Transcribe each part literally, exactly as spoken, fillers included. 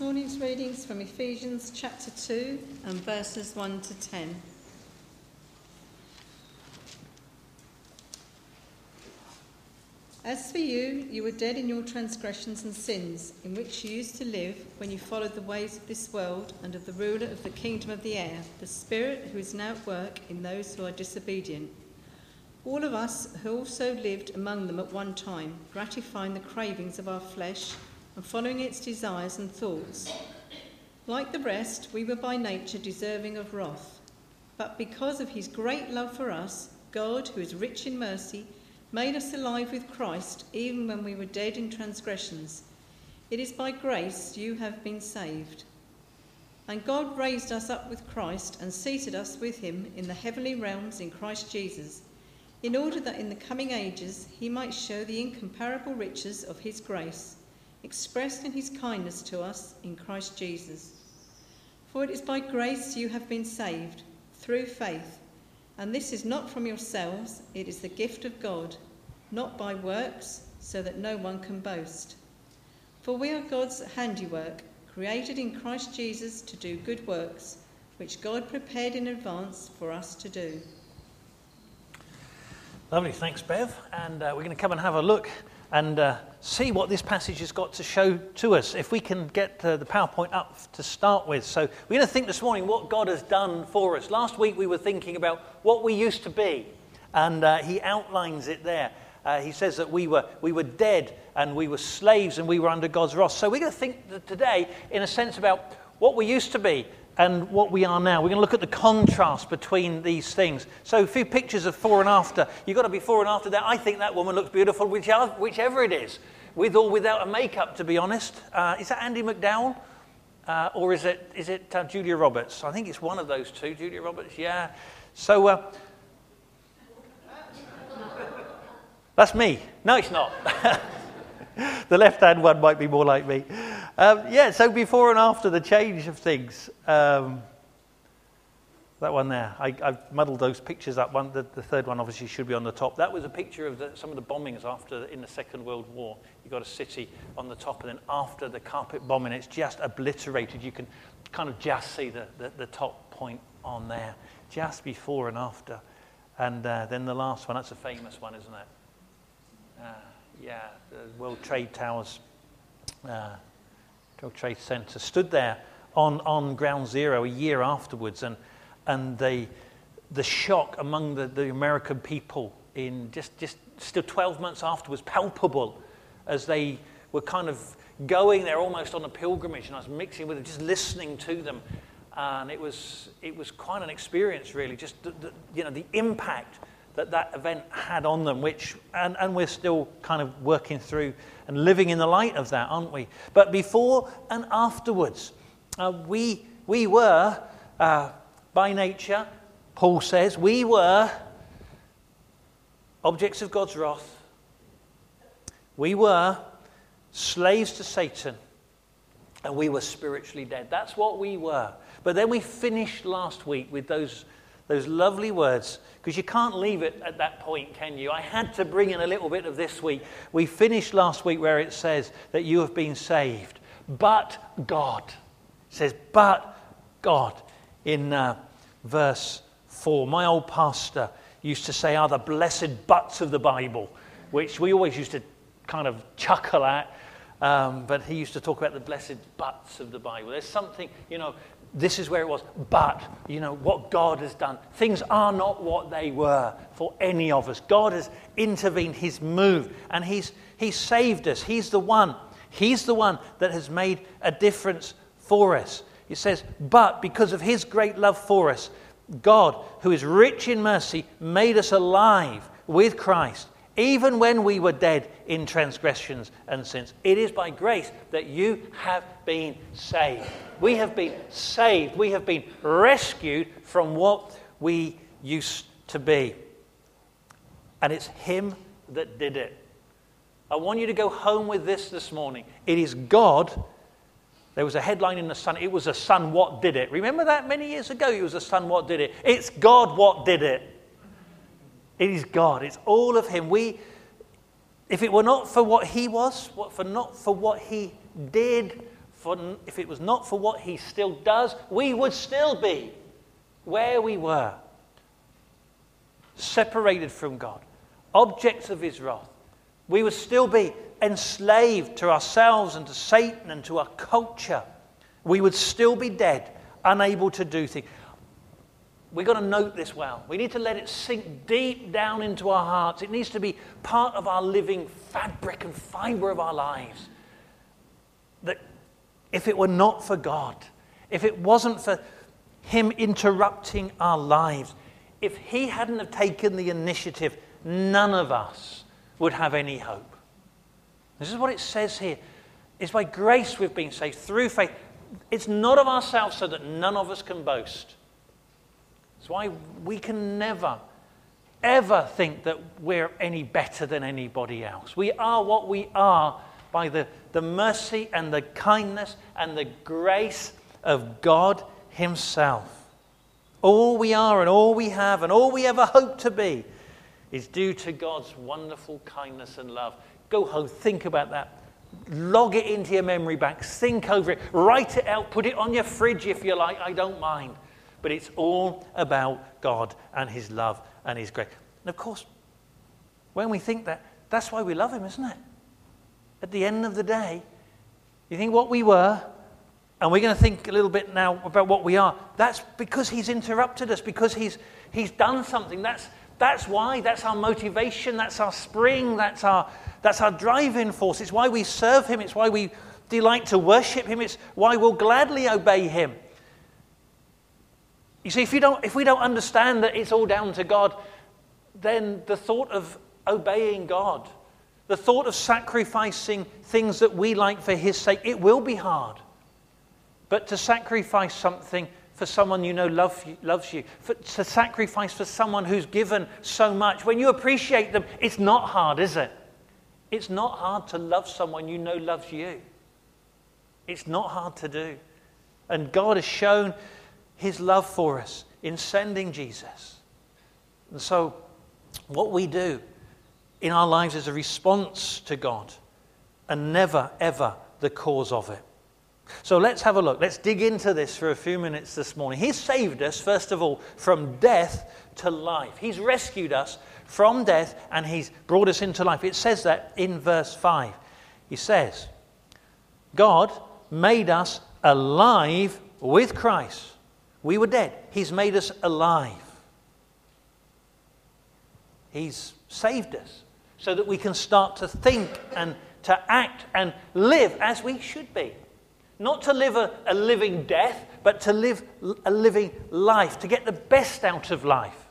morning's readings from Ephesians chapter two and verses one to ten. As for you, you were dead in your transgressions and sins, in which you used to live when you followed the ways of this world and of the ruler of the kingdom of the air, the Spirit who is now at work in those who are disobedient. All of us who also lived among them at one time, gratifying the cravings of our flesh and following its desires and thoughts. Like the rest, we were by nature deserving of wrath. But because of his great love for us, God, who is rich in mercy, made us alive with Christ even when we were dead in transgressions. It is by grace you have been saved. And God raised us up with Christ and seated us with him in the heavenly realms in Christ Jesus, in order that in the coming ages he might show the incomparable riches of his grace, expressed in his kindness to us in Christ Jesus. For it is by grace you have been saved, through faith. And this is not from yourselves, it is the gift of God, not by works, so that no one can boast. For we are God's handiwork, created in Christ Jesus to do good works, which God prepared in advance for us to do. Lovely, thanks Bev. And uh, we're going to come and have a look and uh, see what this passage has got to show to us. If we can get uh, the PowerPoint up to start with. So we're going to think this morning what God has done for us. Last week we were thinking about what we used to be, and uh, he outlines it there. Uh, he says that we were we were dead and we were slaves and we were under God's wrath. So we're going to think that today, in a sense, about what we used to be and what we are now. We're going to look at the contrast between these things. So a few pictures of before and after. You've got to be before and after that. I think that woman looks beautiful, whichever, whichever it is, with or without a makeup, to be honest. Uh, is that Andy McDowell? Uh, or is it is it uh, Julia Roberts? I think it's one of those two. Julia Roberts, yeah. So uh, that's me. No, it's not. The left-hand one might be more like me. Um, yeah, so before and after the change of things. Um, that one there. I, I've muddled those pictures up. One, the, the third one obviously should be on the top. That was a picture of the, some of the bombings after in the Second World War. You've got a city on the top, and then after the carpet bombing, it's just obliterated. You can kind of just see the, the, the top point on there, just before and after. And uh, then the last one, that's a famous one, isn't it? Uh, yeah, the World Trade Towers, uh, World Trade Center, stood there on, on Ground Zero a year afterwards, and and the the shock among the, the American people in just, just still twelve months after was palpable, as they were kind of going there almost on a pilgrimage, and I was mixing with them, just listening to them, and it was it was quite an experience, really, just the, the, you know the impact that that event had on them, which, and, and we're still kind of working through and living in the light of that, aren't we? But before and afterwards, uh, we we were, uh, by nature, Paul says, we were objects of God's wrath. We were slaves to Satan, and we were spiritually dead. That's what we were. But then we finished last week with those Those lovely words, because you can't leave it at that point, can you? I had to bring in a little bit of this week. We finished last week where it says that you have been saved. But God. It says, but God, in uh, verse four. My old pastor used to say, are the blessed buts of the Bible, which we always used to kind of chuckle at. Um, but he used to talk about the blessed buts of the Bible. There's something, you know, this is where it was. But, you know, what God has done. Things are not what they were for any of us. God has intervened. He's moved. And he's, he's saved us. He's the one. He's the one that has made a difference for us. It says, but because of his great love for us, God, who is rich in mercy, made us alive with Christ, even when we were dead in transgressions and sins. It is by grace that you have been saved. We have been saved. We have been rescued from what we used to be. And it's him that did it. I want you to go home with this this morning. It is God. There was a headline in the Sun. It was a Sun what did it. Remember that many years ago? It was a Sun what did it. It's God what did it. It is God. It's all of him. We, if it were not for what he was, what for not for what he did for, if it was not for what he still does, we would still be where we were. Separated from God. Objects of his wrath. We would still be enslaved to ourselves and to Satan and to our culture. We would still be dead, unable to do things. We've got to note this well. We need to let it sink deep down into our hearts. It needs to be part of our living fabric and fibre of our lives. That if it were not for God, if it wasn't for him interrupting our lives, if he hadn't have taken the initiative, none of us would have any hope. This is what it says here. It's by grace we've been saved, through faith. It's not of ourselves, so that none of us can boast. That's why we can never, ever think that we're any better than anybody else. We are what we are by the, the mercy and the kindness and the grace of God himself. All we are and all we have and all we ever hope to be is due to God's wonderful kindness and love. Go home, think about that. Log it into your memory bank. Think over it. Write it out. Put it on your fridge if you like. I don't mind. But it's all about God and his love and his grace. And of course, when we think that, that's why we love him, isn't it? At the end of the day, you think what we were, and we're going to think a little bit now about what we are. That's because he's interrupted us, because he's he's done something. That's that's why. That's our motivation. That's our spring. That's our that's our driving force. It's why we serve him. It's why we delight to worship him. It's why we'll gladly obey him. You see, if you don't, if we don't understand that it's all down to God, then the thought of obeying God, the thought of sacrificing things that we like for his sake, it will be hard. But to sacrifice something for someone you know love you, loves you, for, to sacrifice for someone who's given so much, when you appreciate them, it's not hard, is it? It's not hard to love someone you know loves you. It's not hard to do. And God has shown his love for us in sending Jesus. And so what we do in our lives is a response to God and never, ever the cause of it. So let's have a look. Let's dig into this for a few minutes this morning. He's saved us, first of all, from death to life. He's rescued us from death and he's brought us into life. It says that in verse five. He says, God made us alive with Christ. We were dead. He's made us alive. He's saved us so that we can start to think and to act and live as we should be. Not to live a, a living death, but to live a living life, to get the best out of life.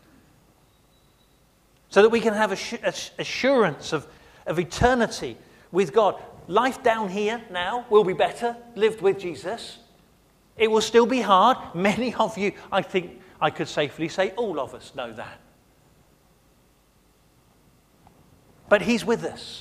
So that we can have assurance of, of eternity with God. Life down here now will be better, lived with Jesus. It will still be hard. Many of you, I think I could safely say all of us know that. But he's with us.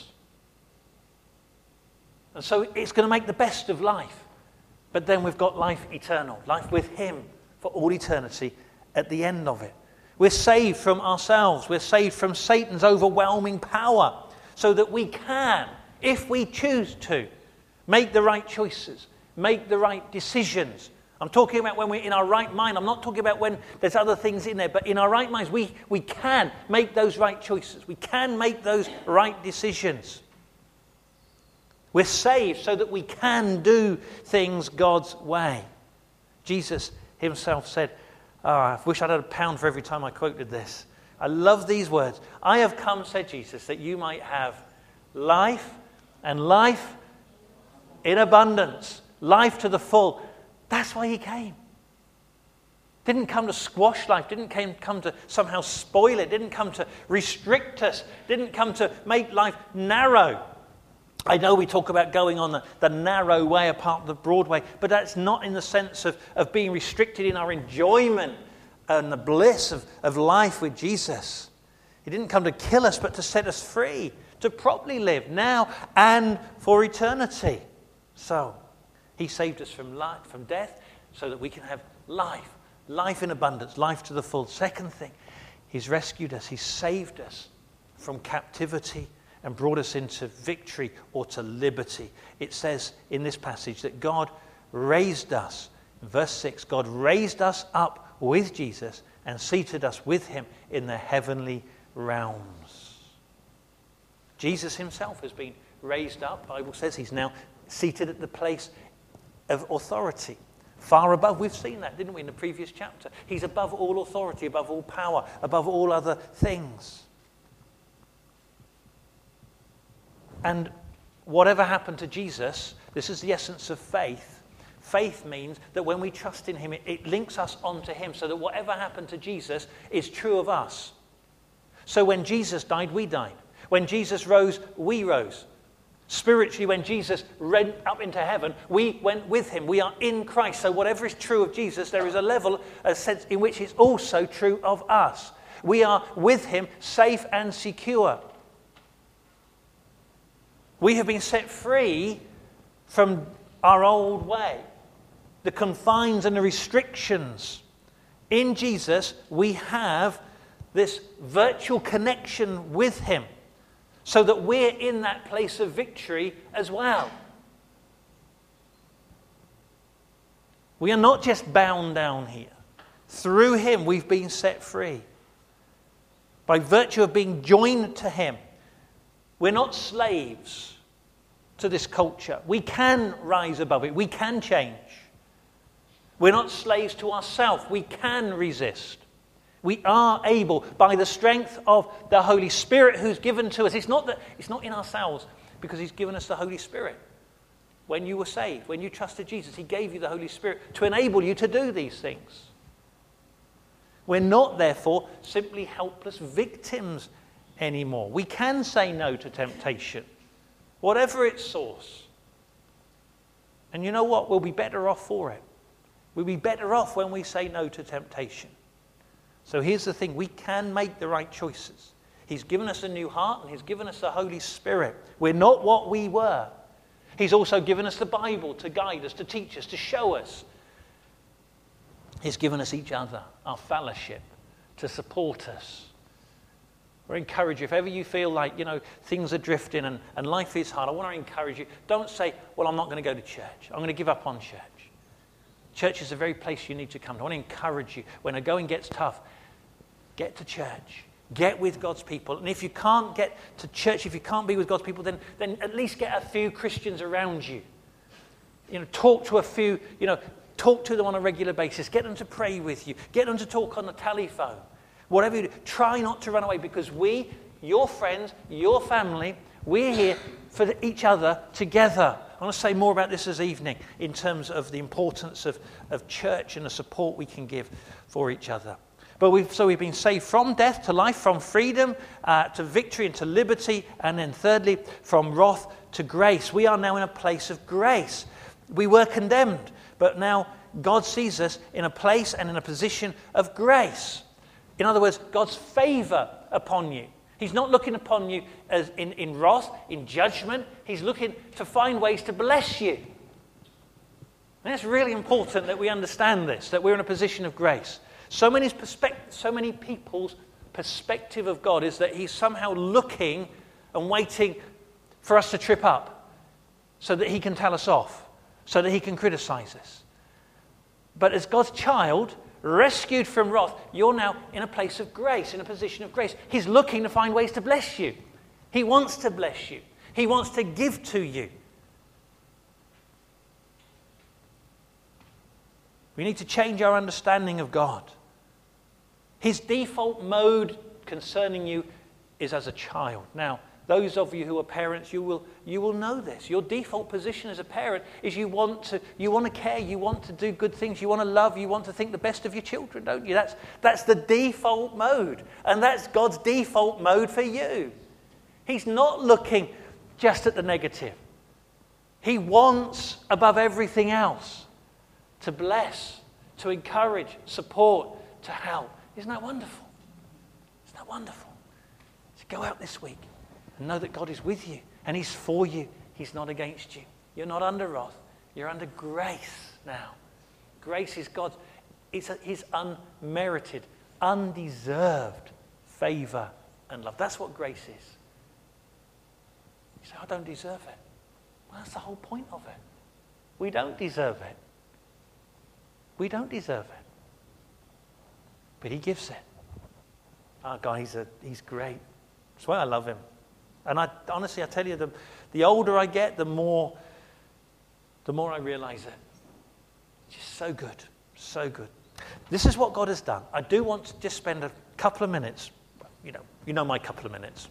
And so it's going to make the best of life. But then we've got life eternal, life with him for all eternity at the end of it. We're saved from ourselves. We're saved from Satan's overwhelming power so that we can, if we choose to, make the right choices, make the right decisions. I'm talking about when we're in our right mind. I'm not talking about when there's other things in there, but in our right minds, we, we can make those right choices. We can make those right decisions. We're saved so that we can do things God's way. Jesus himself said, oh, I wish I'd had a pound for every time I quoted this. I love these words. I have come, said Jesus, that you might have life and life in abundance. Life to the full. That's why he came. Didn't come to squash life. Didn't come to somehow spoil it. Didn't come to restrict us. Didn't come to make life narrow. I know we talk about going on the, the narrow way apart the broad way, but that's not in the sense of, of being restricted in our enjoyment and the bliss of, of life with Jesus. He didn't come to kill us, but to set us free, to properly live now and for eternity. So, he saved us from life, from death, so that we can have life, life in abundance, life to the full. Second thing, he's rescued us, he's saved us from captivity and brought us into victory or to liberty. It says in this passage that God raised us. In verse six, God raised us up with Jesus and seated us with him in the heavenly realms. Jesus himself has been raised up. The Bible says he's now seated at the place of authority. Far above, we've seen that, didn't we, in the previous chapter? He's above all authority, above all power, above all other things. And whatever happened to Jesus, this is the essence of faith. Faith means that when we trust in him, it, it links us onto him, so that whatever happened to Jesus is true of us. So when Jesus died, we died. When Jesus rose, we rose. Spiritually, when Jesus went up into heaven, we went with him. We are in Christ. So whatever is true of Jesus, there is a level, a sense in which it's also true of us. We are with him, safe and secure. We have been set free from our old way, the confines and the restrictions. In Jesus, we have this virtual connection with him, so that we're in that place of victory as well. We are not just bound down here. Through him, we've been set free. By virtue of being joined to him, we're not slaves to this culture. We can rise above it. We can change. We're not slaves to ourselves. We can resist. We are able, by the strength of the Holy Spirit who's given to us. It's not that it's not in ourselves, because he's given us the Holy Spirit. When you were saved, when you trusted Jesus, he gave you the Holy Spirit to enable you to do these things. We're not, therefore, simply helpless victims anymore. We can say no to temptation, whatever its source. And you know what? We'll be better off for it. We'll be better off when we say no to temptation. So here's the thing, we can make the right choices. He's given us a new heart and he's given us the Holy Spirit. We're not what we were. He's also given us the Bible to guide us, to teach us, to show us. He's given us each other, our fellowship, to support us. I encourage you, if ever you feel like, you know, things are drifting and, and life is hard, I want to encourage you, don't say, well, I'm not going to go to church. I'm going to give up on church. Church is the very place you need to come to. I want to encourage you, when the going gets tough, get to church. Get with God's people. And if you can't get to church, if you can't be with God's people, then, then at least get a few Christians around you. You know, talk to a few, you know, talk to them on a regular basis. Get them to pray with you. Get them to talk on the telephone. Whatever you do, try not to run away, because we, your friends, your family, we're here for each other together. I want to say more about this this evening in terms of the importance of, of church and the support we can give for each other. But we've, so we've been saved from death to life, from freedom uh, to victory and to liberty, and then thirdly, from wrath to grace. We are now in a place of grace. We were condemned, but now God sees us in a place and in a position of grace. In other words, God's favor upon you. He's not looking upon you as in, in wrath, in judgment. He's looking to find ways to bless you. And it's really important that we understand this, that we're in a position of grace. So many, perspect- so many people's perspective of God is that he's somehow looking and waiting for us to trip up so that he can tell us off, so that he can criticize us. But as God's child, rescued from wrath, you're now in a place of grace, in a position of grace. He's looking to find ways to bless you. He wants to bless you. He wants to give to you. We need to change our understanding of God. His default mode concerning you is as a child. Now, those of you who are parents, you will you will know this. Your default position as a parent is you want to you want to care, you want to do good things, you want to love, you want to think the best of your children, don't you? That's that's the default mode, and that's God's default mode for you. He's not looking just at the negative. He wants, above everything else, to bless, to encourage, support, to help. Isn't that wonderful? Isn't that wonderful? So go out this week and know that God is with you and he's for you. He's not against you. You're not under wrath. You're under grace now. Grace is God's, it's his unmerited, undeserved favor and love. That's what grace is. You say, I don't deserve it. Well, that's the whole point of it. We don't deserve it. We don't deserve it. But he gives it. Our guy, he's, a, he's great. That's why I love him. And I honestly, I tell you, the, the older I get, the more, the more I realize it. It's just so good. So good. This is what God has done. I do want to just spend a couple of minutes. You know, you know my couple of minutes.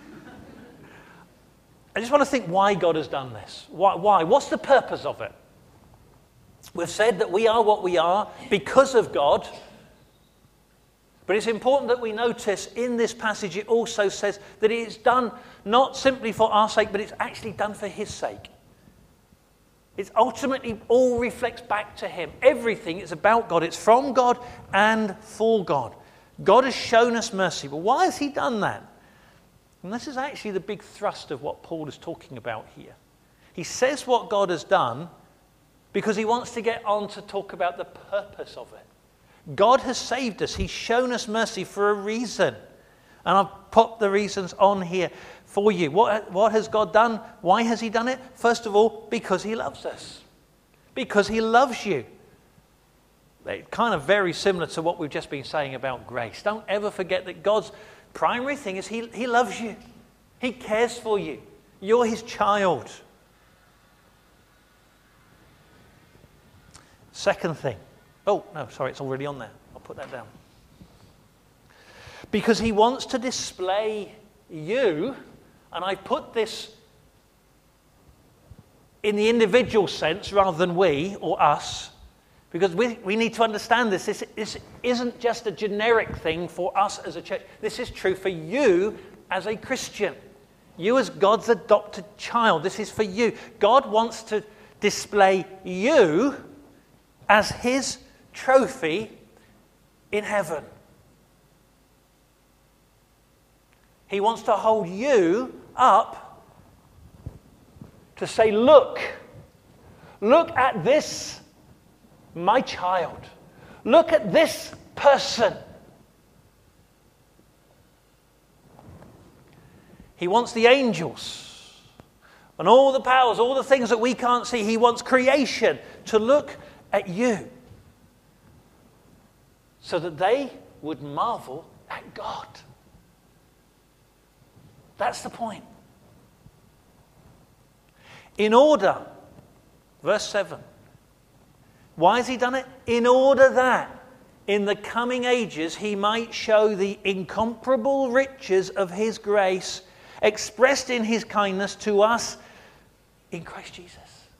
I just want to think why God has done this. Why? Why? What's the purpose of it? We've said that we are what we are because of God. But it's important that we notice in this passage it also says that it is done not simply for our sake, but it's actually done for his sake. It ultimately all reflects back to him. Everything is about God. It's from God and for God. God has shown us mercy. But why has he done that? And this is actually the big thrust of what Paul is talking about here. He says what God has done because he wants to get on to talk about the purpose of it. God has saved us. He's shown us mercy for a reason. And I've put the reasons on here for you. What, what has God done? Why has he done it? First of all, because he loves us. Because he loves you. It's kind of very similar to what we've just been saying about grace. Don't ever forget that God's primary thing is he, he loves you. He cares for you. You're his child. Second thing. Oh, no, sorry, it's already on there. I'll put that down. Because he wants to display you, and I put this in the individual sense rather than we or us, because we, we need to understand this. this. This isn't just a generic thing for us as a church. This is true for you as a Christian. You as God's adopted child. This is for you. God wants to display you as his trophy in heaven. He wants to hold you up to say, look, look at this, my child. Look at this person. He wants the angels and all the powers, all the things that we can't see. He wants creation to look at you so that they would marvel at God. That's the point. In order, verse seven, why has he done it? In order that in the coming ages he might show the incomparable riches of his grace expressed in his kindness to us in Christ Jesus.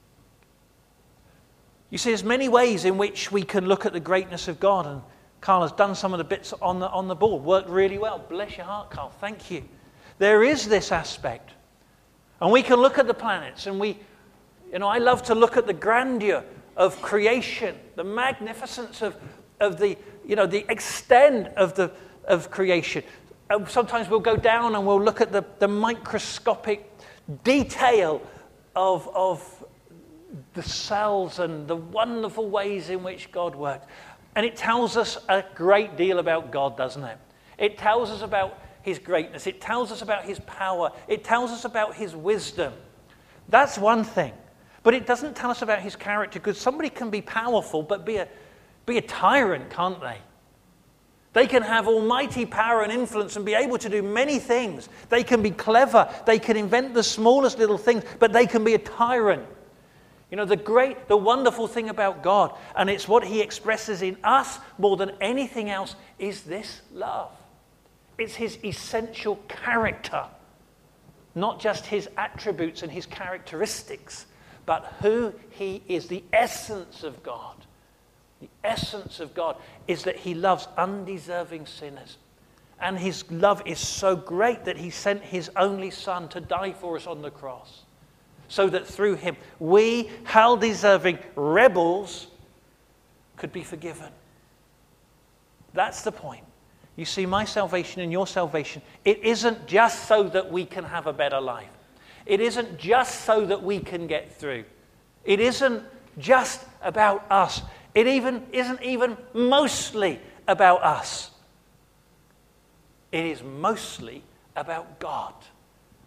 You see, there's many ways in which we can look at the greatness of God, and Carl has done some of the bits on the, on the board. Worked really well. Bless your heart, Carl. Thank you. There is this aspect. And we can look at the planets, and we, you know, I love to look at the grandeur of creation, the magnificence of, of the, you know, the extent of the of creation. And sometimes we'll go down and we'll look at the, the microscopic detail of, of the cells and the wonderful ways in which God worked. And it tells us a great deal about God, doesn't it? It tells us about his greatness. It tells us about his power. It tells us about his wisdom. That's one thing. But it doesn't tell us about his character, because somebody can be powerful but be a, be a tyrant, can't they? They can have almighty power and influence and be able to do many things. They can be clever. They can invent the smallest little things, but they can be a tyrant. You know, the great, the wonderful thing about God, and it's what he expresses in us more than anything else, is this love. It's his essential character, not just his attributes and his characteristics, but who he is, the essence of God. The essence of God is that he loves undeserving sinners. And his love is so great that he sent his only son to die for us on the cross, so that through him we, hell-deserving rebels, could be forgiven. That's the point. You see, my salvation and your salvation, it isn't just so that we can have a better life. It isn't just so that we can get through. It isn't just about us. It even isn't even mostly about us. It is mostly about God.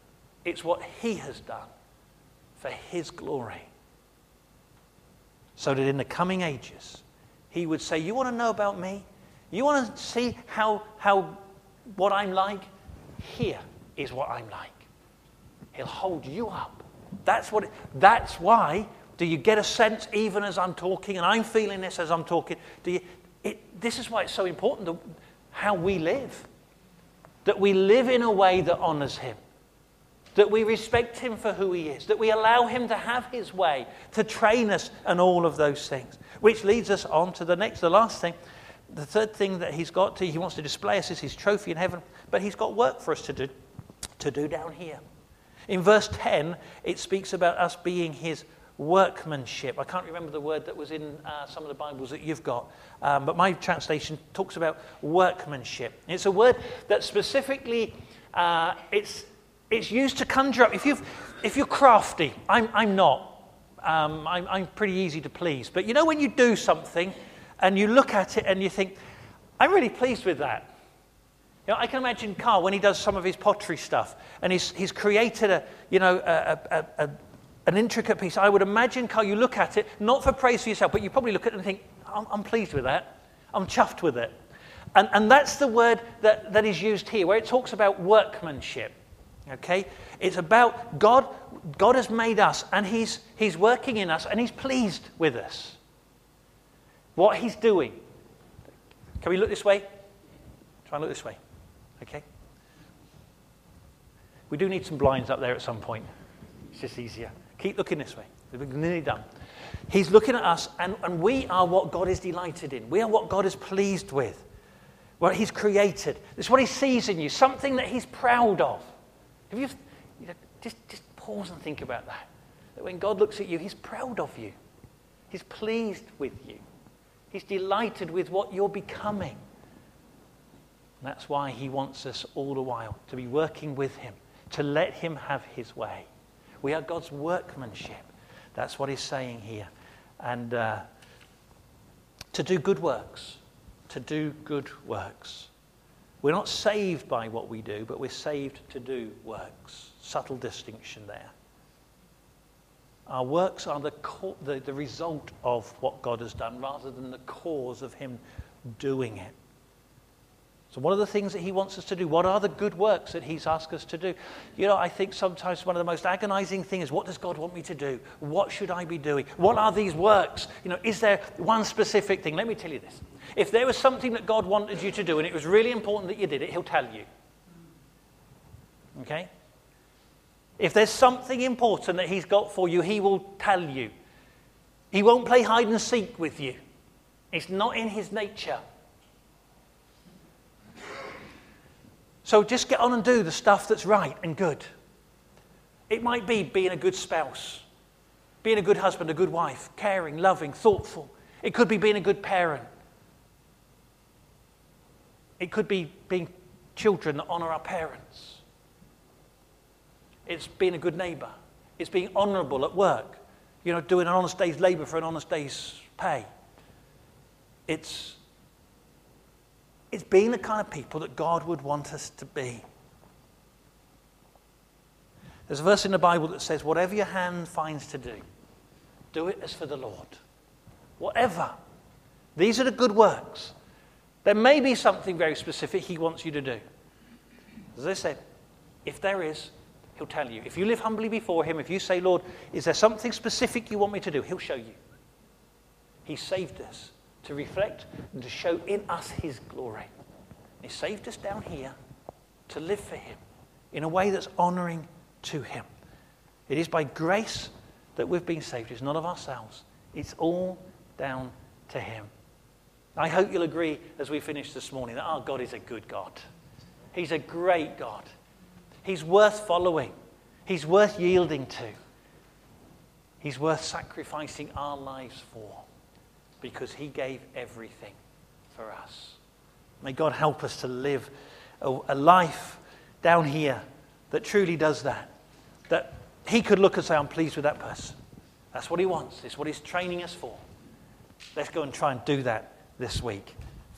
It's what he has done for his glory. So that in the coming ages, he would say, you want to know about me? You want to see how, how what I'm like? Here is what I'm like. He'll hold you up. That's what. It, that's why. Do you get a sense, even as I'm talking, and I'm feeling this as I'm talking? Do you? It, this is why it's so important that, how we live. That we live in a way that honors him. That we respect him for who he is. That we allow him to have his way, to train us, and all of those things. Which leads us on to the next, the last thing. The third thing that he's got to, he wants to display us is his trophy in heaven, but he's got work for us to do, to do down here. In verse ten, it speaks about us being his workmanship. I can't remember the word that was in uh, some of the Bibles that you've got, um, but my translation talks about workmanship. It's a word that specifically, uh, it's it's used to conjure up. If you've if you're crafty, I'm I'm not. Um, I'm, I'm pretty easy to please. But you know when you do something and you look at it and you think, I'm really pleased with that. You know, I can imagine Carl when he does some of his pottery stuff and he's he's created a you know a, a, a, an intricate piece. I would imagine, Carl, you look at it not for praise for yourself, but you probably look at it and think, I'm, I'm pleased with that. I'm chuffed with it. And and that's the word that, that is used here, where it talks about workmanship. Okay, it's about God. God has made us, and He's He's working in us, and He's pleased with us. What He's doing. Can we look this way? Try and look this way. Okay. We do need some blinds up there at some point. It's just easier. Keep looking this way. We're nearly done. He's looking at us, and, and we are what God is delighted in. We are what God is pleased with. What He's created. It's what He sees in you. Something that He's proud of. Have you, you know, just, just pause and think about that. That when God looks at you, He's proud of you. He's pleased with you. He's delighted with what you're becoming. And that's why He wants us all the while to be working with Him, to let Him have His way. We are God's workmanship. That's what He's saying here. And uh, to do good works. To do good works. We're not saved by what we do, but we're saved to do works. Subtle distinction there. Our works are the, co- the, the result of what God has done rather than the cause of Him doing it. So what are the things that He wants us to do? What are the good works that He's asked us to do? You know, I think sometimes one of the most agonizing things is, what does God want me to do? What should I be doing? What are these works? You know, is there one specific thing? Let me tell you this. If there was something that God wanted you to do and it was really important that you did it, He'll tell you. Okay? If there's something important that He's got for you, He will tell you. He won't play hide and seek with you. It's not in His nature. So just get on and do the stuff that's right and good. It might be being a good spouse, being a good husband, a good wife, caring, loving, thoughtful. It could be being a good parent. It could be being children that honour our parents. It's being a good neighbour. It's being honourable at work. You know, doing an honest day's labour for an honest day's pay. It's It's being the kind of people that God would want us to be. There's a verse in the Bible that says, whatever your hand finds to do, do it as for the Lord. Whatever. These are the good works. There may be something very specific He wants you to do. As I said, if there is, He'll tell you. If you live humbly before Him, if you say, Lord, is there something specific you want me to do? He'll show you. He saved us to reflect and to show in us His glory. He saved us down here to live for Him in a way that's honouring to Him. It is by grace that we've been saved. It's none of ourselves. It's all down to Him. I hope you'll agree as we finish this morning that our God is a good God. He's a great God. He's worth following. He's worth yielding to. He's worth sacrificing our lives for. Because He gave everything for us. May God help us to live a, a life down here that truly does that. That He could look and say, I'm pleased with that person. That's what He wants. It's what He's training us for. Let's go and try and do that this week.